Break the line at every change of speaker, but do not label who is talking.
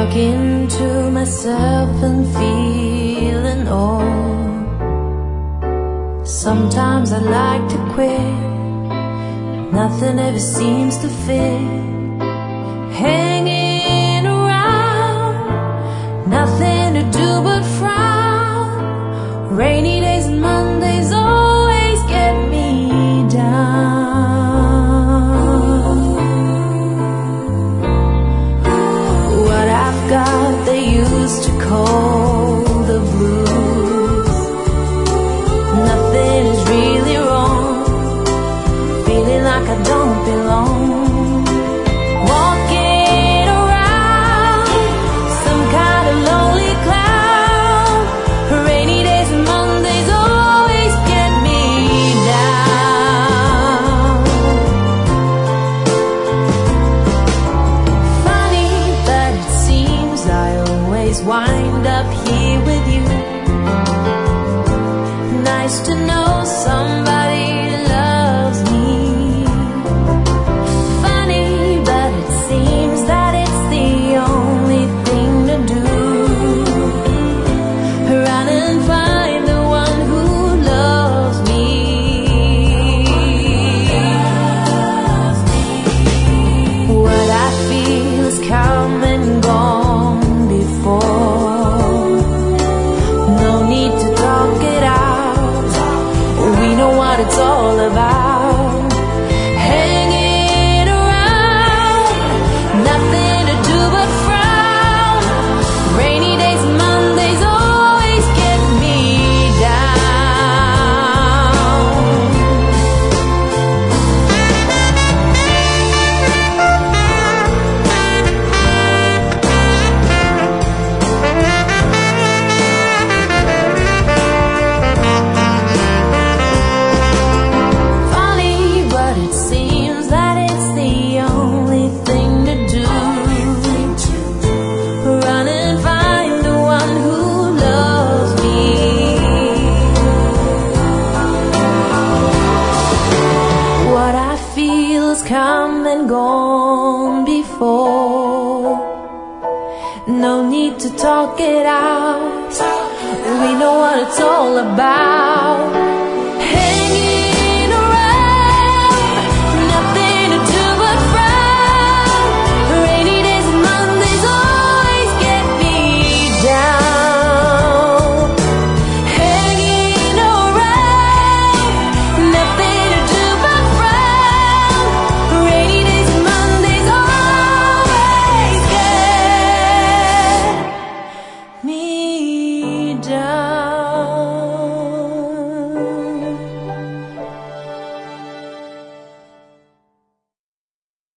talking to myself and feeling old. Sometimes I like to quit, nothing ever seems to fit. Hanging around, nothing to do but frown. Rainy days and Mondays always get me down. What I've got they used to call the blues. Nothing is really wrong, feeling like I don't belong. Walking around some kind of lonely cloud. Rainy days and Mondays always get me down. Funny, but it seems I always wind up here with you. Nice to know somebody loves me. Funny, but it seems that it's the only thing to do. Run and find the one who loves me. What I feel is come and gone before. No need to talk it out, we know what it's all about. Hanging around, nothing to do but frown. Rainy days and Mondays always get me down. Funny, but it seems that it's the only thing to do. Run and find the one who loves me. What I feel has come and gone before. No need to talk it out, we know what it's all about.